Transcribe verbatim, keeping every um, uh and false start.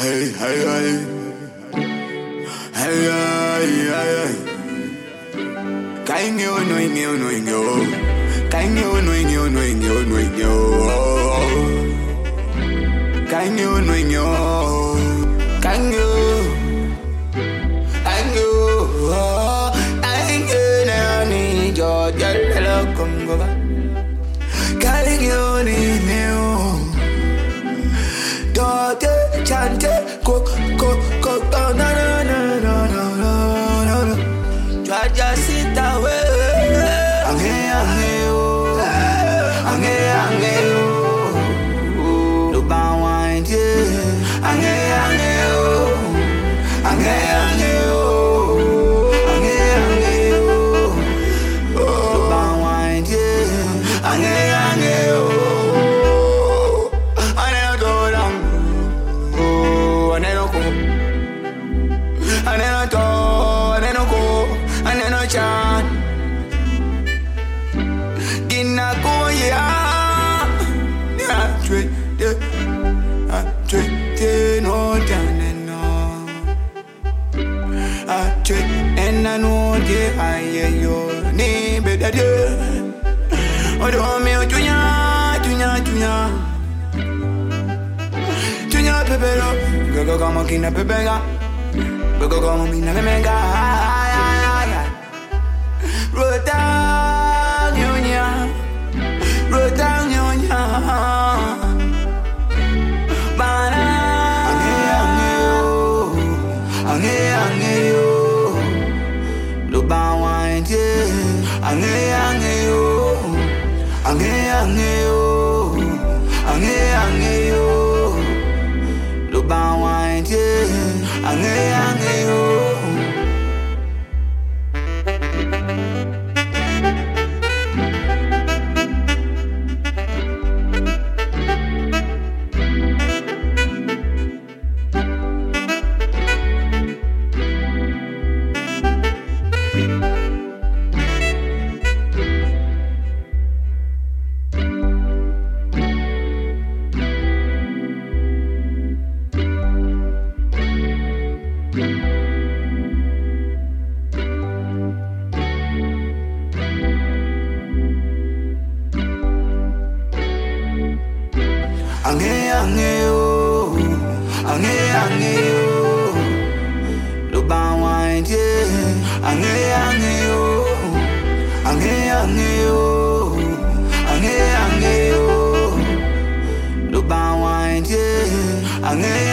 Hey, hey, hey. Hey, hey, hey, hey. Kainge ono inge ono inge o. Kainge ono inge ono inge ono inge o. Kainge ono inge o. Kainge o. Kainge o. Kainge na ni jo jalo kongo ba. Kainge ono inge o. Dote chante ko ko ko na na na na na na na. Jaja sit away. Ange ange o, ange ange o. Look back wine yeah. Ange ange o, ange ange o, ange ange o. Look back wine yeah. Ange ange o. Chan Gina go ya Ya tweet I tweet no done no I tweet and I know the I yo ni better de Odo me tunya tunya tunya Tunya pepero Go go come kina pepega Go go come mina mega Rotan nyonya, rotan nyonya. Bana ange ange yo, ange ange yo. Loba wine yeah, ange ange yo, ange ange yo, ange ange yo. Loba wine yeah, ange ange yo. Ange ange yo, ange ange yo. Loba wine yeah, ange ange yo, ange ange yo, ange ange yo. Loba wine yeah, ange